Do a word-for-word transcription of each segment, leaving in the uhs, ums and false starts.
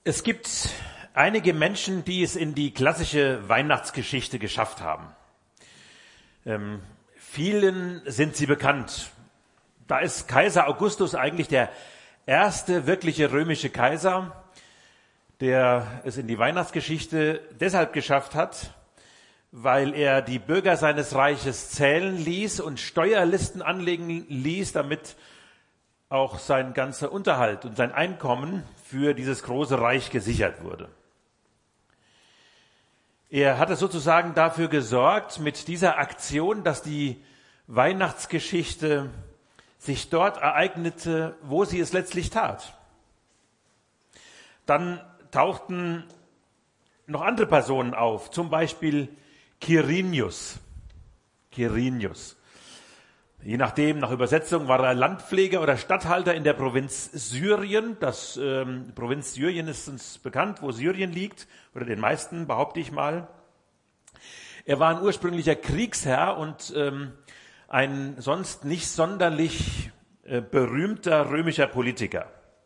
Es gibt einige Menschen, die es in die klassische Weihnachtsgeschichte geschafft haben. Ähm, vielen sind sie bekannt. Da ist Kaiser Augustus eigentlich der erste wirkliche römische Kaiser, der es in die Weihnachtsgeschichte deshalb geschafft hat, weil er die Bürger seines Reiches zählen ließ und Steuerlisten anlegen ließ, damit auch sein ganzer Unterhalt und sein Einkommen für dieses große Reich gesichert wurde. Er hatte sozusagen dafür gesorgt mit dieser Aktion, dass die Weihnachtsgeschichte sich dort ereignete, wo sie es letztlich tat. Dann tauchten noch andere Personen auf, zum Beispiel Quirinius. Quirinius. Je nachdem, nach Übersetzung, war er Landpfleger oder Statthalter in der Provinz Syrien. Das ähm, Provinz Syrien ist uns bekannt, wo Syrien liegt, oder den meisten, behaupte ich mal. Er war ein ursprünglicher Kriegsherr und ähm, ein sonst nicht sonderlich äh, berühmter römischer Politiker.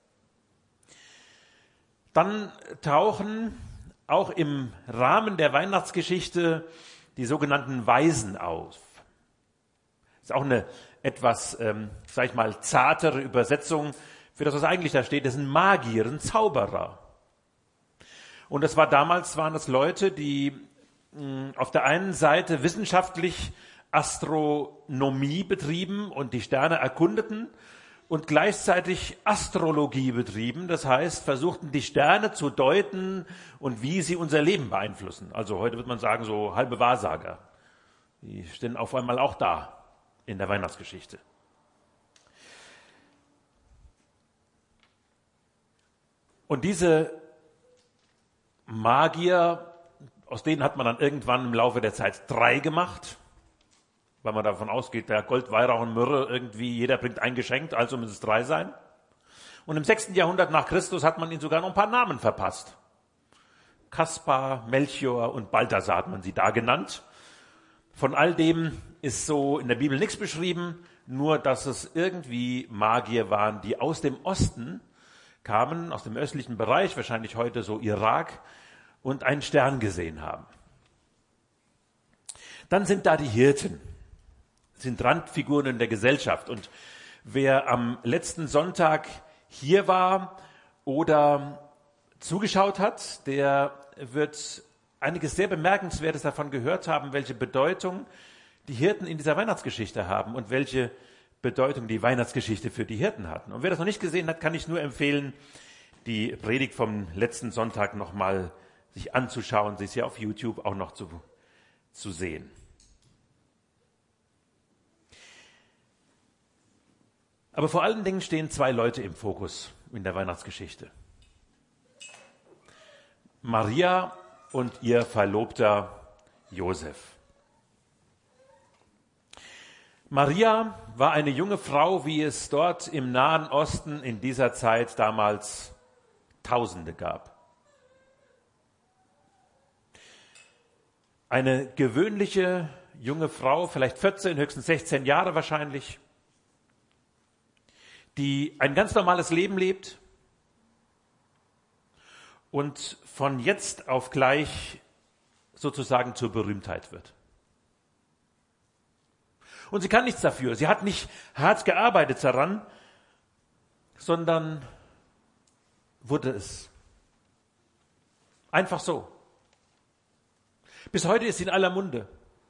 Dann tauchen auch im Rahmen der Weihnachtsgeschichte die sogenannten Weisen auf. Das ist auch eine etwas, ähm, sag ich mal, zartere Übersetzung für das, was eigentlich da steht. Das sind Magier, ein Zauberer. Und das war damals, waren das Leute, die mh, auf der einen Seite wissenschaftlich Astronomie betrieben und die Sterne erkundeten und gleichzeitig Astrologie betrieben. Das heißt, versuchten die Sterne zu deuten und wie sie unser Leben beeinflussen. Also heute würde man sagen, so halbe Wahrsager. Die stehen auf einmal auch da in der Weihnachtsgeschichte. Und diese Magier, aus denen hat man dann irgendwann im Laufe der Zeit drei gemacht, weil man davon ausgeht, der Gold, Weihrauch und Myrrhe, irgendwie jeder bringt ein Geschenk, also müssen es drei sein. Und im sechsten Jahrhundert nach Christus hat man ihnen sogar noch ein paar Namen verpasst. Kaspar, Melchior und Balthasar hat man sie da genannt. Von all dem ist so in der Bibel nichts beschrieben, nur dass es irgendwie Magier waren, die aus dem Osten kamen, aus dem östlichen Bereich, wahrscheinlich heute so Irak, und einen Stern gesehen haben. Dann sind da die Hirten, sind Randfiguren in der Gesellschaft. Und wer am letzten Sonntag hier war oder zugeschaut hat, der wird einiges sehr Bemerkenswertes davon gehört haben, welche Bedeutung die Hirten in dieser Weihnachtsgeschichte haben und welche Bedeutung die Weihnachtsgeschichte für die Hirten hatten. Und wer das noch nicht gesehen hat, kann ich nur empfehlen, die Predigt vom letzten Sonntag nochmal sich anzuschauen. Sie ist ja auf YouTube auch noch zu, zu sehen. Aber vor allen Dingen stehen zwei Leute im Fokus in der Weihnachtsgeschichte. Maria und ihr Verlobter Josef. Maria war eine junge Frau, wie es dort im Nahen Osten in dieser Zeit damals Tausende gab. Eine gewöhnliche junge Frau, vielleicht vierzehn, höchstens sechzehn Jahre wahrscheinlich, die ein ganz normales Leben lebt und von jetzt auf gleich sozusagen zur Berühmtheit wird. Und sie kann nichts dafür. Sie hat nicht hart gearbeitet daran, sondern wurde es. Einfach so. Bis heute ist sie in aller Munde.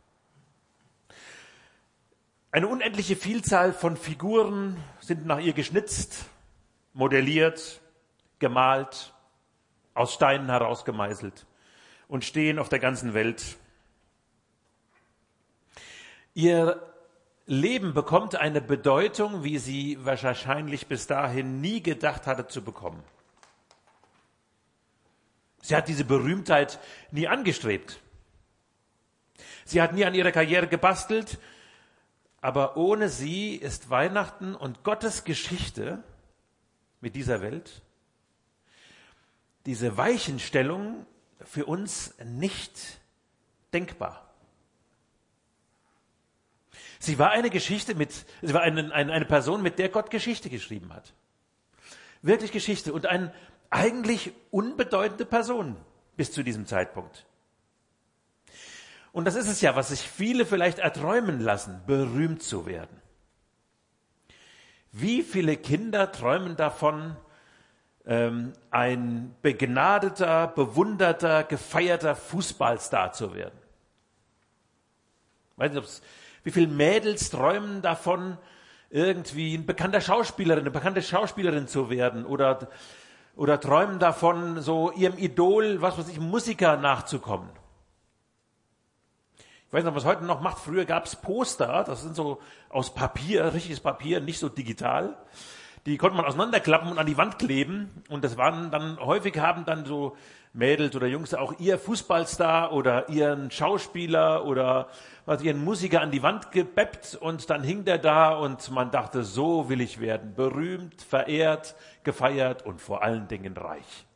Eine unendliche Vielzahl von Figuren sind nach ihr geschnitzt, modelliert, gemalt, aus Steinen herausgemeißelt und stehen auf der ganzen Welt. Ihr Leben bekommt eine Bedeutung, wie sie wahrscheinlich bis dahin nie gedacht hatte zu bekommen. Sie hat diese Berühmtheit nie angestrebt. Sie hat nie an ihrer Karriere gebastelt, aber ohne sie ist Weihnachten und Gottes Geschichte mit dieser Welt, diese Weichenstellung für uns nicht denkbar. Sie war eine Geschichte mit, sie war eine, eine, eine Person, mit der Gott Geschichte geschrieben hat. Wirklich Geschichte und ein, eigentlich unbedeutende Person bis zu diesem Zeitpunkt. Und das ist es ja, was sich viele vielleicht erträumen lassen, berühmt zu werden. Wie viele Kinder träumen davon, ähm, ein begnadeter, bewunderter, gefeierter Fußballstar zu werden? Ich weiß nicht, ob's, wie viele Mädels träumen davon, irgendwie ein bekannter Schauspielerin, eine bekannte Schauspielerin zu werden oder, oder träumen davon, so ihrem Idol, was weiß ich, Musiker nachzukommen. Ich weiß nicht, was heute noch macht. Früher gab es Poster, das sind so aus Papier, richtiges Papier, nicht so digital. Die konnte man auseinanderklappen und an die Wand kleben. Und das waren dann, häufig haben dann so Mädels oder Jungs auch ihr Fußballstar oder ihren Schauspieler oder was ihren Musiker an die Wand gebeppt und dann hing der da und man dachte, so will ich werden. Berühmt, verehrt, gefeiert und vor allen Dingen reich.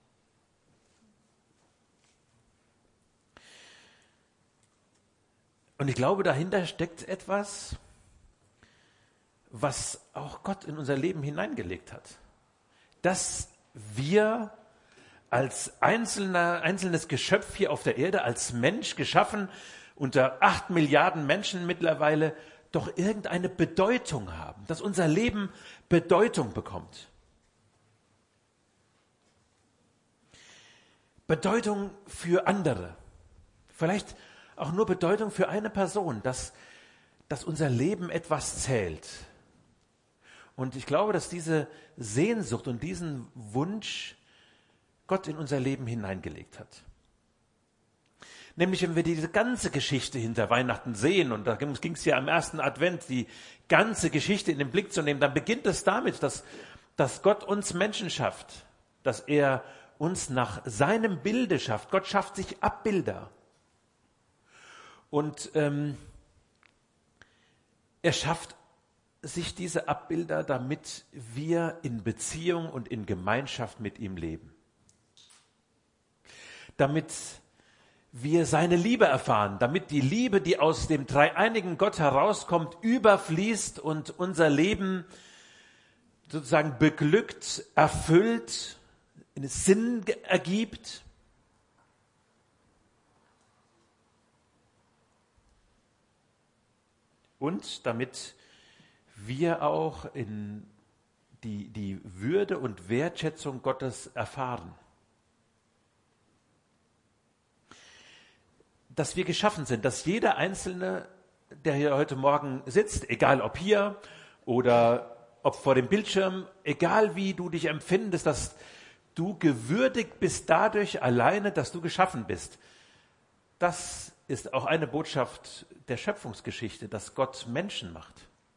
Und ich glaube, dahinter steckt etwas, was auch Gott in unser Leben hineingelegt hat. Dass wir als einzelner, einzelnes Geschöpf hier auf der Erde, als Mensch geschaffen, unter acht Milliarden Menschen mittlerweile, doch irgendeine Bedeutung haben. Dass unser Leben Bedeutung bekommt. Bedeutung für andere. Vielleicht auch nur Bedeutung für eine Person, dass, dass unser Leben etwas zählt. Und ich glaube, dass diese Sehnsucht und diesen Wunsch Gott in unser Leben hineingelegt hat. Nämlich, wenn wir diese ganze Geschichte hinter Weihnachten sehen, und da ging es ja am ersten Advent, die ganze Geschichte in den Blick zu nehmen, dann beginnt es damit, dass, dass Gott uns Menschen schafft, dass er uns nach seinem Bilde schafft. Gott schafft sich Abbilder. Und ähm, er schafft sich diese Abbilder, damit wir in Beziehung und in Gemeinschaft mit ihm leben. Damit wir seine Liebe erfahren, damit die Liebe, die aus dem dreieinigen Gott herauskommt, überfließt und unser Leben sozusagen beglückt, erfüllt, einen Sinn ergibt. Und damit wir auch in die, die Würde und Wertschätzung Gottes erfahren. Dass wir geschaffen sind, dass jeder Einzelne, der hier heute Morgen sitzt, egal ob hier oder ob vor dem Bildschirm, egal wie du dich empfindest, dass du gewürdigt bist dadurch alleine, dass du geschaffen bist. Das ist auch eine Botschaft der Schöpfungsgeschichte, dass Gott Menschen macht.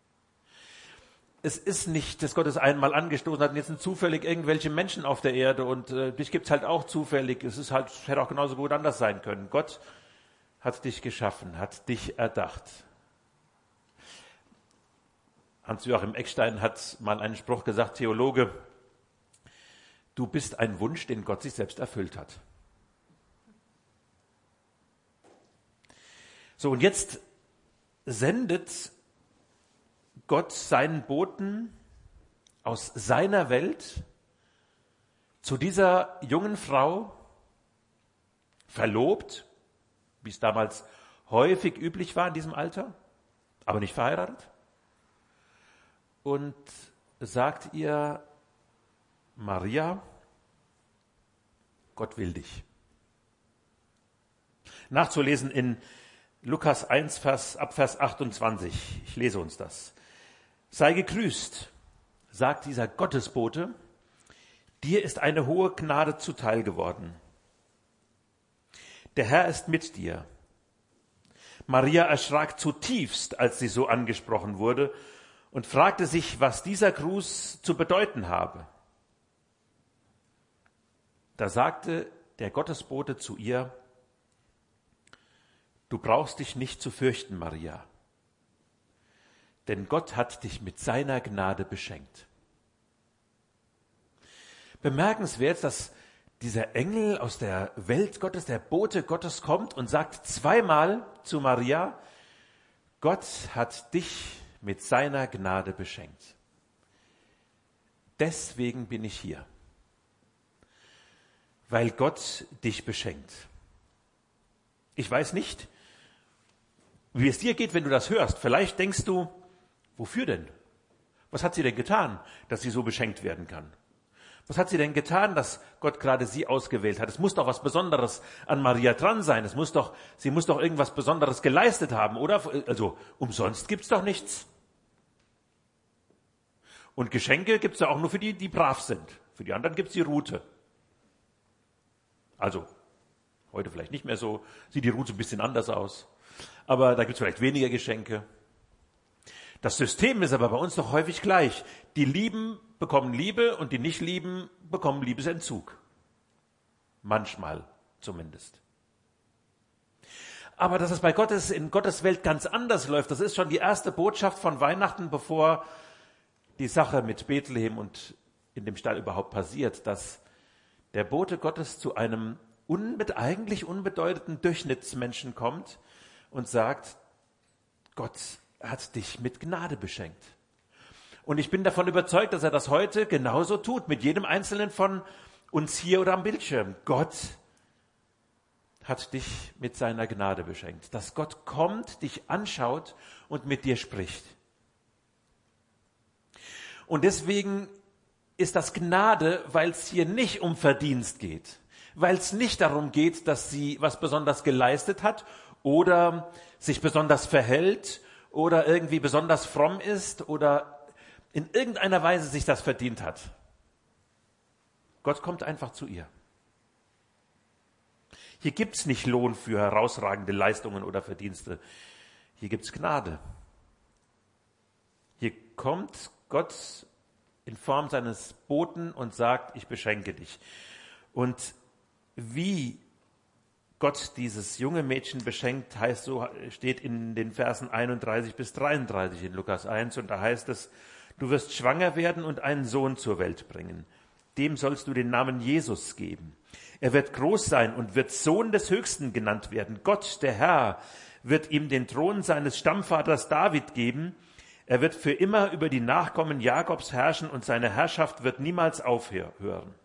Es ist nicht, dass Gott es einmal angestoßen hat und jetzt sind zufällig irgendwelche Menschen auf der Erde und äh, dich gibt es halt auch zufällig. Es ist halt, hätte auch genauso gut anders sein können. Gott hat dich geschaffen, hat dich erdacht. Hans-Joachim Eckstein hat mal einen Spruch gesagt, Theologe, du bist ein Wunsch, den Gott sich selbst erfüllt hat. So, und jetzt sendet Gott seinen Boten aus seiner Welt zu dieser jungen Frau, verlobt, wie es damals häufig üblich war in diesem Alter, aber nicht verheiratet, und sagt ihr, Maria, Gott will dich. Nachzulesen in Lukas eins, Vers, ab Vers achtundzwanzig. Ich lese uns das. Sei gegrüßt, sagt dieser Gottesbote, dir ist eine hohe Gnade zuteil geworden. Der Herr ist mit dir. Maria erschrak zutiefst, als sie so angesprochen wurde und fragte sich, was dieser Gruß zu bedeuten habe. Da sagte der Gottesbote zu ihr, du brauchst dich nicht zu fürchten, Maria, denn Gott hat dich mit seiner Gnade beschenkt. Bemerkenswert, dass dieser Engel aus der Welt Gottes, der Bote Gottes kommt und sagt zweimal zu Maria, Gott hat dich mit seiner Gnade beschenkt. Deswegen bin ich hier. weil Gott dich beschenkt. Ich weiß nicht, wie es dir geht, wenn du das hörst. Vielleicht denkst du, wofür denn? Was hat sie denn getan, dass sie so beschenkt werden kann? Was hat sie denn getan, dass Gott gerade sie ausgewählt hat? Es muss doch was Besonderes an Maria dran sein. Es muss doch, sie muss doch irgendwas Besonderes geleistet haben, oder? Also umsonst gibt's doch nichts. Und Geschenke gibt's ja auch nur für die, die brav sind. Für die anderen gibt's die Rute. Also heute vielleicht nicht mehr so. Sieht die Rute ein bisschen anders aus. Aber da gibt's vielleicht weniger Geschenke. Das System ist aber bei uns doch häufig gleich. Die Lieben bekommen Liebe und die Nicht-Lieben bekommen Liebesentzug. Manchmal zumindest. Aber dass es bei Gottes, in Gottes Welt ganz anders läuft, das ist schon die erste Botschaft von Weihnachten, bevor die Sache mit Bethlehem und in dem Stall überhaupt passiert, dass der Bote Gottes zu einem unbe- eigentlich unbedeutenden Durchschnittsmenschen kommt und sagt, Gott hat dich mit Gnade beschenkt. Und ich bin davon überzeugt, dass er das heute genauso tut, mit jedem Einzelnen von uns hier oder am Bildschirm. Gott hat dich mit seiner Gnade beschenkt. Dass Gott kommt, dich anschaut und mit dir spricht. Und deswegen ist das Gnade, weil es hier nicht um Verdienst geht. Weil es nicht darum geht, dass sie was besonders geleistet hat oder sich besonders verhält oder irgendwie besonders fromm ist oder in irgendeiner Weise sich das verdient hat. Gott kommt einfach zu ihr. Hier gibt's nicht Lohn für herausragende Leistungen oder Verdienste. Hier gibt's Gnade. Hier kommt Gott in Form seines Boten und sagt, ich beschenke dich. Und wie Gott dieses junge Mädchen beschenkt, heißt so, steht in den Versen einunddreißig bis dreiunddreißig in Lukas eins, und da heißt es, du wirst schwanger werden und einen Sohn zur Welt bringen. Dem sollst du den Namen Jesus geben. Er wird groß sein und wird Sohn des Höchsten genannt werden. Gott, der Herr, wird ihm den Thron seines Stammvaters David geben. Er wird für immer über die Nachkommen Jakobs herrschen und seine Herrschaft wird niemals aufhören.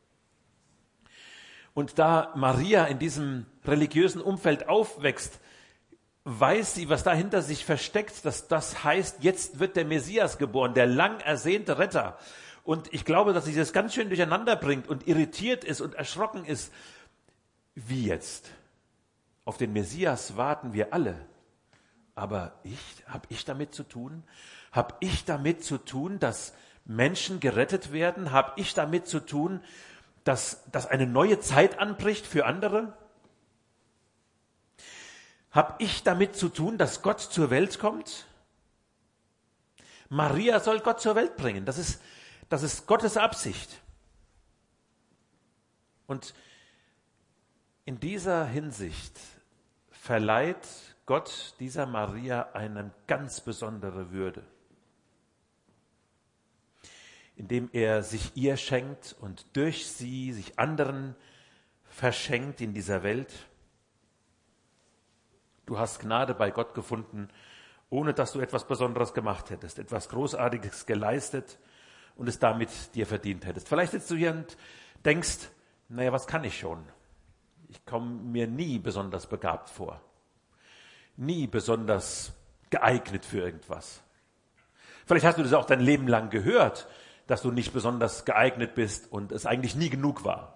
Und da Maria in diesem religiösen Umfeld aufwächst, weiß sie, was dahinter sich versteckt, dass das heißt, jetzt wird der Messias geboren, der lang ersehnte Retter. Und ich glaube, dass sie das ganz schön durcheinander bringt und irritiert ist und erschrocken ist. Wie jetzt? Auf den Messias warten wir alle. Aber ich, habe ich damit zu tun? Habe ich damit zu tun, dass Menschen gerettet werden? Habe ich damit zu tun, dass, dass eine neue Zeit anbricht für andere? Habe ich damit zu tun, dass Gott zur Welt kommt? Maria soll Gott zur Welt bringen. Das ist, das ist Gottes Absicht. Und in dieser Hinsicht verleiht Gott dieser Maria eine ganz besondere Würde, indem er sich ihr schenkt und durch sie sich anderen verschenkt in dieser Welt. Du hast Gnade bei Gott gefunden, ohne dass du etwas Besonderes gemacht hättest, etwas Großartiges geleistet und es damit dir verdient hättest. Vielleicht sitzt du hier und denkst, naja, was kann ich schon? Ich komme mir nie besonders begabt vor. Nie besonders geeignet für irgendwas. Vielleicht hast du das auch dein Leben lang gehört, dass du nicht besonders geeignet bist und es eigentlich nie genug war.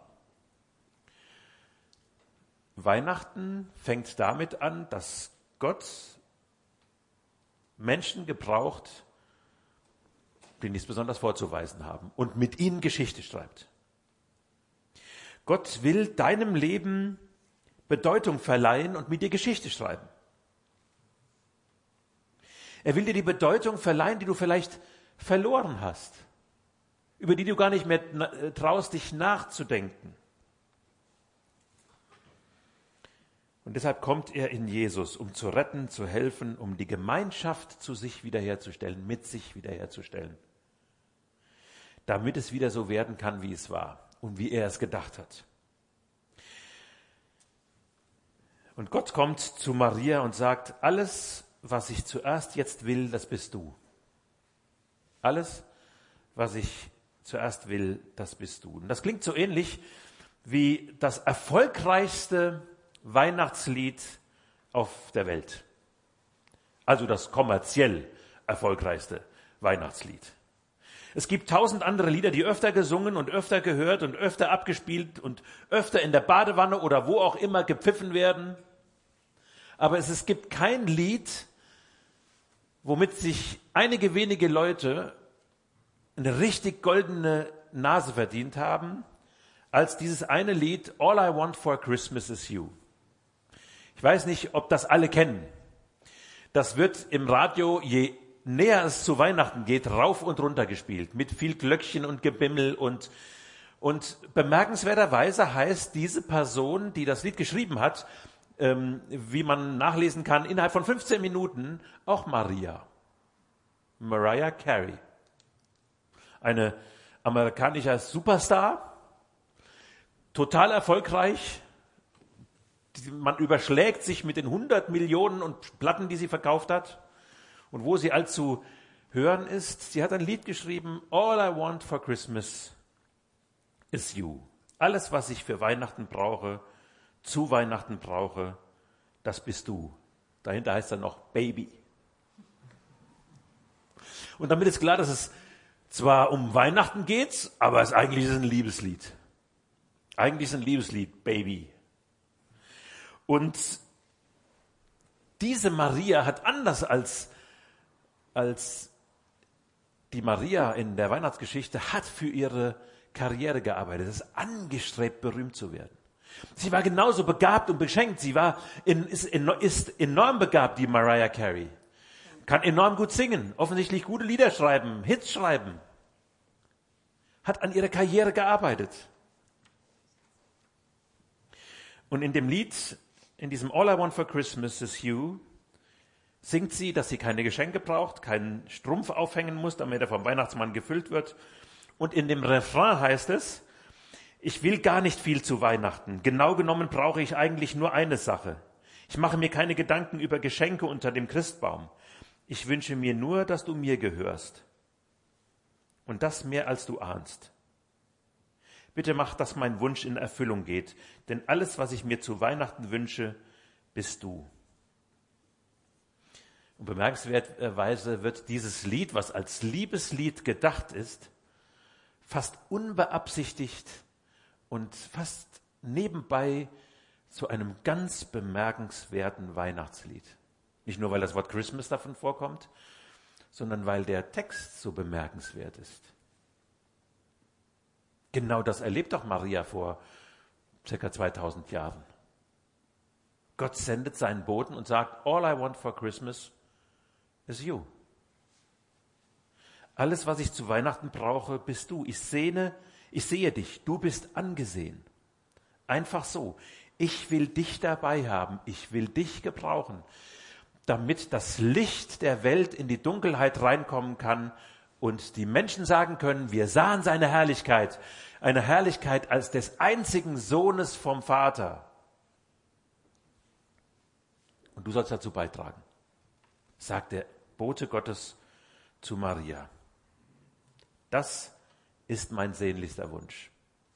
Weihnachten fängt damit an, dass Gott Menschen gebraucht, die nichts besonders vorzuweisen haben und mit ihnen Geschichte schreibt. Gott will deinem Leben Bedeutung verleihen und mit dir Geschichte schreiben. Er will dir die Bedeutung verleihen, die du vielleicht verloren hast, über die du gar nicht mehr traust, dich nachzudenken. Und deshalb kommt er in Jesus, um zu retten, zu helfen, um die Gemeinschaft zu sich wiederherzustellen, mit sich wiederherzustellen, damit es wieder so werden kann, wie es war und wie er es gedacht hat. Und Gott kommt zu Maria und sagt, alles, was ich zuerst jetzt will, das bist du. Alles, was ich zuerst will, das bist du. Und das klingt so ähnlich wie das erfolgreichste Weihnachtslied auf der Welt. Also das kommerziell erfolgreichste Weihnachtslied. Es gibt tausend andere Lieder, die öfter gesungen und öfter gehört und öfter abgespielt und öfter in der Badewanne oder wo auch immer gepfiffen werden. Aber es, es gibt kein Lied, womit sich einige wenige Leute eine richtig goldene Nase verdient haben, als dieses eine Lied All I Want for Christmas is You. Ich weiß nicht, ob das alle kennen. Das wird im Radio, je näher es zu Weihnachten geht, rauf und runter gespielt, mit viel Glöckchen und Gebimmel und, und bemerkenswerterweise heißt diese Person, die das Lied geschrieben hat, ähm, wie man nachlesen kann, innerhalb von fünfzehn Minuten auch Maria. Mariah Carey. Eine amerikanischer Superstar, total erfolgreich. Man überschlägt sich mit den hundert Millionen und Platten, die sie verkauft hat. Und wo sie allzu hören ist, sie hat ein Lied geschrieben, All I Want for Christmas is You. Alles, was ich für Weihnachten brauche, zu Weihnachten brauche, das bist du. Dahinter heißt dann noch Baby. Und damit ist klar, dass es zwar um Weihnachten geht, aber es eigentlich ist ein Liebeslied. Eigentlich ist ein Liebeslied, Baby. Und diese Maria hat anders als, als die Maria in der Weihnachtsgeschichte, hat für ihre Karriere gearbeitet, ist angestrebt, berühmt zu werden. Sie war genauso begabt und beschenkt. Sie war in, ist, ist enorm begabt, die Mariah Carey. Kann enorm gut singen, offensichtlich gute Lieder schreiben, Hits schreiben. Hat an ihrer Karriere gearbeitet. Und in dem Lied, in diesem All I Want for Christmas is You, singt sie, dass sie keine Geschenke braucht, keinen Strumpf aufhängen muss, damit er vom Weihnachtsmann gefüllt wird. Und in dem Refrain heißt es, ich will gar nicht viel zu Weihnachten. Genau genommen brauche ich eigentlich nur eine Sache. Ich mache mir keine Gedanken über Geschenke unter dem Christbaum. Ich wünsche mir nur, dass du mir gehörst. Und das mehr als du ahnst. Bitte mach, dass mein Wunsch in Erfüllung geht, denn alles, was ich mir zu Weihnachten wünsche, bist du. Und bemerkenswerterweise wird dieses Lied, was als Liebeslied gedacht ist, fast unbeabsichtigt und fast nebenbei zu einem ganz bemerkenswerten Weihnachtslied. Nicht nur, weil das Wort Christmas davon vorkommt, sondern weil der Text so bemerkenswert ist. Genau das erlebt doch Maria vor circa zweitausend Jahren. Gott sendet seinen Boten und sagt, all I want for Christmas is you. Alles, was ich zu Weihnachten brauche, bist du. Ich sehne, ich sehe dich. Du bist angesehen. Einfach so. Ich will dich dabei haben. Ich will dich gebrauchen, damit das Licht der Welt in die Dunkelheit reinkommen kann und die Menschen sagen können, wir sahen seine Herrlichkeit, eine Herrlichkeit als des einzigen Sohnes vom Vater. Und du sollst dazu beitragen, sagt der Bote Gottes zu Maria. Das ist mein sehnlichster Wunsch.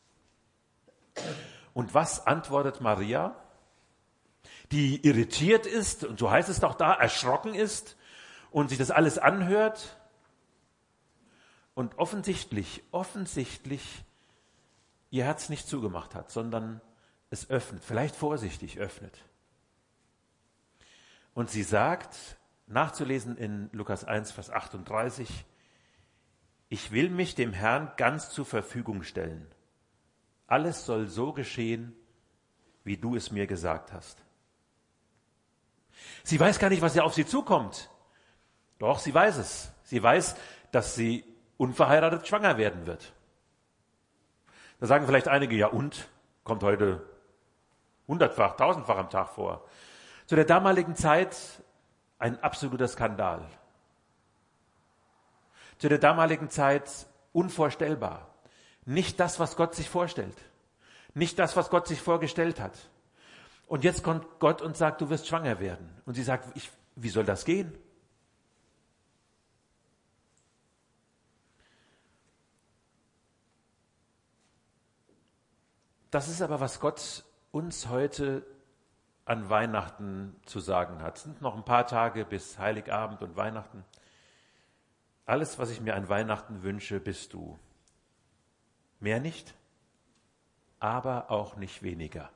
Und was antwortet Maria, die irritiert ist, und so heißt es doch da, erschrocken ist und sich das alles anhört und offensichtlich, offensichtlich ihr Herz nicht zugemacht hat, sondern es öffnet, vielleicht vorsichtig öffnet. Und sie sagt, nachzulesen in Lukas eins, Vers achtunddreißig, ich will mich dem Herrn ganz zur Verfügung stellen. Alles soll so geschehen, wie du es mir gesagt hast. Sie weiß gar nicht, was ja auf sie zukommt. Doch, sie weiß es. Sie weiß, dass sie unverheiratet schwanger werden wird. Da sagen vielleicht einige, ja und? Kommt heute hundertfach, tausendfach am Tag vor. Zu der damaligen Zeit ein absoluter Skandal. Zu der damaligen Zeit unvorstellbar. Nicht das, was Gott sich vorstellt. Nicht das, was Gott sich vorgestellt hat. Und jetzt kommt Gott und sagt, du wirst schwanger werden. Und sie sagt, ich, wie soll das gehen? Das ist aber, was Gott uns heute an Weihnachten zu sagen hat. Es sind noch ein paar Tage bis Heiligabend und Weihnachten. Alles, was ich mir an Weihnachten wünsche, bist du. Mehr nicht, aber auch nicht weniger.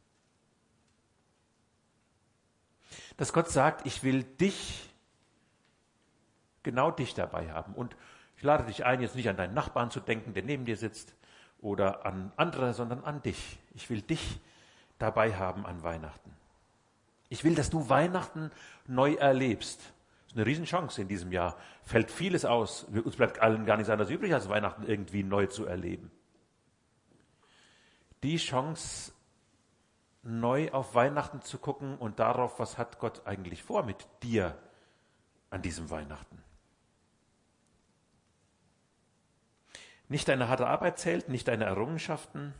Dass Gott sagt, ich will dich, genau dich dabei haben. Und ich lade dich ein, jetzt nicht an deinen Nachbarn zu denken, der neben dir sitzt, oder an andere, sondern an dich. Ich will dich dabei haben an Weihnachten. Ich will, dass du Weihnachten neu erlebst. Das ist eine Riesenchance in diesem Jahr. Fällt vieles aus. Uns bleibt allen gar nichts anderes übrig, als Weihnachten irgendwie neu zu erleben. Die Chance, neu auf Weihnachten zu gucken und darauf, was hat Gott eigentlich vor mit dir an diesem Weihnachten. Nicht deine harte Arbeit zählt, nicht deine Errungenschaften.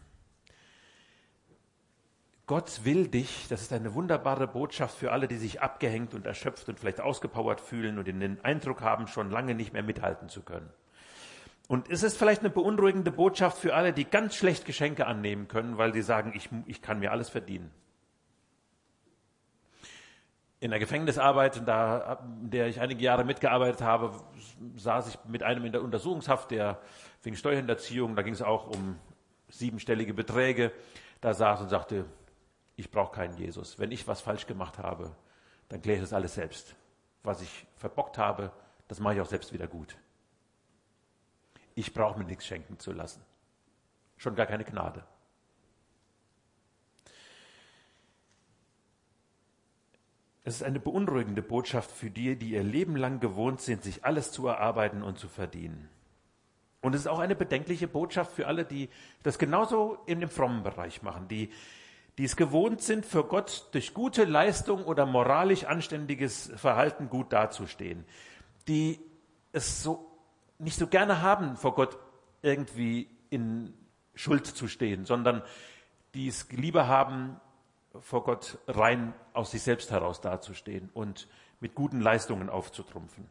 Gott will dich, das ist eine wunderbare Botschaft für alle, die sich abgehängt und erschöpft und vielleicht ausgepowert fühlen und den Eindruck haben, schon lange nicht mehr mithalten zu können. Und es ist vielleicht eine beunruhigende Botschaft für alle, die ganz schlecht Geschenke annehmen können, weil sie sagen, ich, ich kann mir alles verdienen. In der Gefängnisarbeit, da, in der ich einige Jahre mitgearbeitet habe, saß ich mit einem in der Untersuchungshaft, der wegen Steuerhinterziehung, da ging es auch um siebenstellige Beträge, da saß und sagte, ich brauche keinen Jesus. Wenn ich was falsch gemacht habe, dann kläre ich das alles selbst. Was ich verbockt habe, das mache ich auch selbst wieder gut. Ich brauche mir nichts schenken zu lassen. Schon gar keine Gnade. Es ist eine beunruhigende Botschaft für die, die ihr Leben lang gewohnt sind, sich alles zu erarbeiten und zu verdienen. Und es ist auch eine bedenkliche Botschaft für alle, die das genauso in dem frommen Bereich machen, die, die es gewohnt sind, für Gott durch gute Leistung oder moralisch anständiges Verhalten gut dazustehen, die es so nicht so gerne haben, vor Gott irgendwie in Schuld zu stehen, sondern die es lieber haben, vor Gott rein aus sich selbst heraus dazustehen und mit guten Leistungen aufzutrumpfen.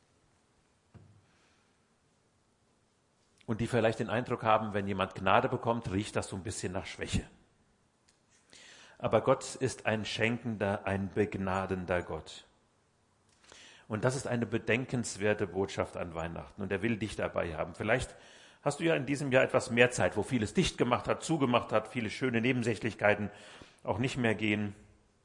Und die vielleicht den Eindruck haben, wenn jemand Gnade bekommt, riecht das so ein bisschen nach Schwäche. Aber Gott ist ein schenkender, ein begnadender Gott. Und das ist eine bedenkenswerte Botschaft an Weihnachten. Und er will dich dabei haben. Vielleicht hast du ja in diesem Jahr etwas mehr Zeit, wo vieles dicht gemacht hat, zugemacht hat, viele schöne Nebensächlichkeiten auch nicht mehr gehen.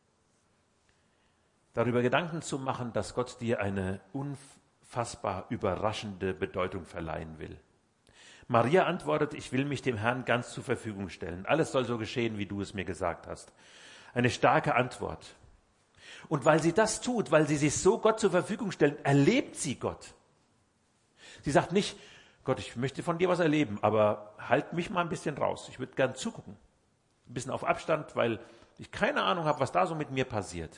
Darüber Gedanken zu machen, dass Gott dir eine unfassbar überraschende Bedeutung verleihen will. Maria antwortet, ich will mich dem Herrn ganz zur Verfügung stellen. Alles soll so geschehen, wie du es mir gesagt hast. Eine starke Antwort. Und weil sie das tut, weil sie sich so Gott zur Verfügung stellt, erlebt sie Gott. Sie sagt nicht, Gott, ich möchte von dir was erleben, aber halt mich mal ein bisschen raus. Ich würde gern zugucken. Ein bisschen auf Abstand, weil ich keine Ahnung habe, was da so mit mir passiert.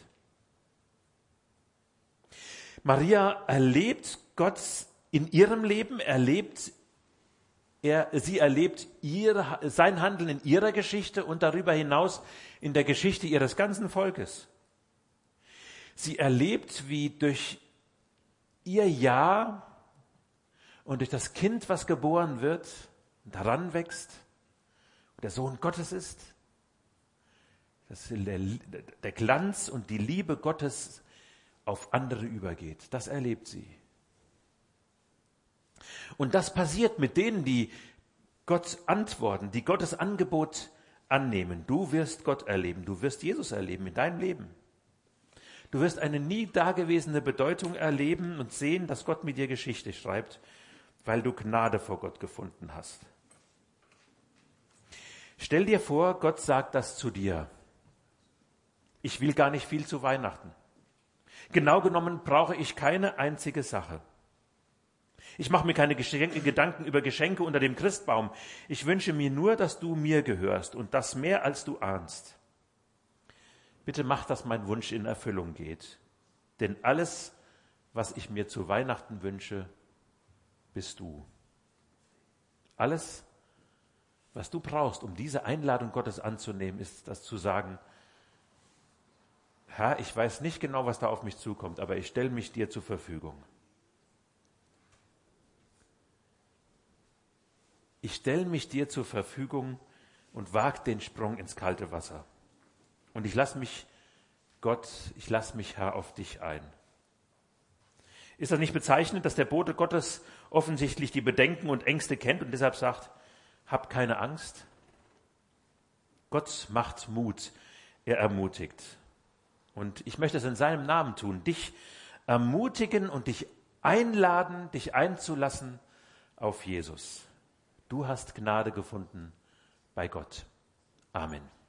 Maria erlebt Gott in ihrem Leben, erlebt er, sie erlebt ihr, sein Handeln in ihrer Geschichte und darüber hinaus in der Geschichte ihres ganzen Volkes. Sie erlebt, wie durch ihr Ja und durch das Kind, was geboren wird und heranwächst, der Sohn Gottes ist, dass der, der Glanz und die Liebe Gottes auf andere übergeht. Das erlebt sie. Und das passiert mit denen, die Gott antworten, die Gottes Angebot annehmen. Du wirst Gott erleben, du wirst Jesus erleben in deinem Leben. Du wirst eine nie dagewesene Bedeutung erleben und sehen, dass Gott mit dir Geschichte schreibt, weil du Gnade vor Gott gefunden hast. Stell dir vor, Gott sagt das zu dir. Ich will gar nicht viel zu Weihnachten. Genau genommen brauche ich keine einzige Sache. Ich mache mir keine Geschenke, Gedanken über Geschenke unter dem Christbaum. Ich wünsche mir nur, dass du mir gehörst und das mehr, als du ahnst. Bitte mach, dass mein Wunsch in Erfüllung geht. Denn alles, was ich mir zu Weihnachten wünsche, bist du. Alles, was du brauchst, um diese Einladung Gottes anzunehmen, ist das zu sagen, Herr, ich weiß nicht genau, was da auf mich zukommt, aber ich stelle mich dir zur Verfügung. Ich stelle mich dir zur Verfügung, und wagt den Sprung ins kalte Wasser. Und ich lasse mich, Gott, ich lasse mich, Herr, auf dich ein. Ist das nicht bezeichnend, dass der Bote Gottes offensichtlich die Bedenken und Ängste kennt und deshalb sagt, hab keine Angst? Gott macht Mut, er ermutigt. Und ich möchte es in seinem Namen tun, dich ermutigen und dich einladen, dich einzulassen auf Jesus. Du hast Gnade gefunden bei Gott. Amen.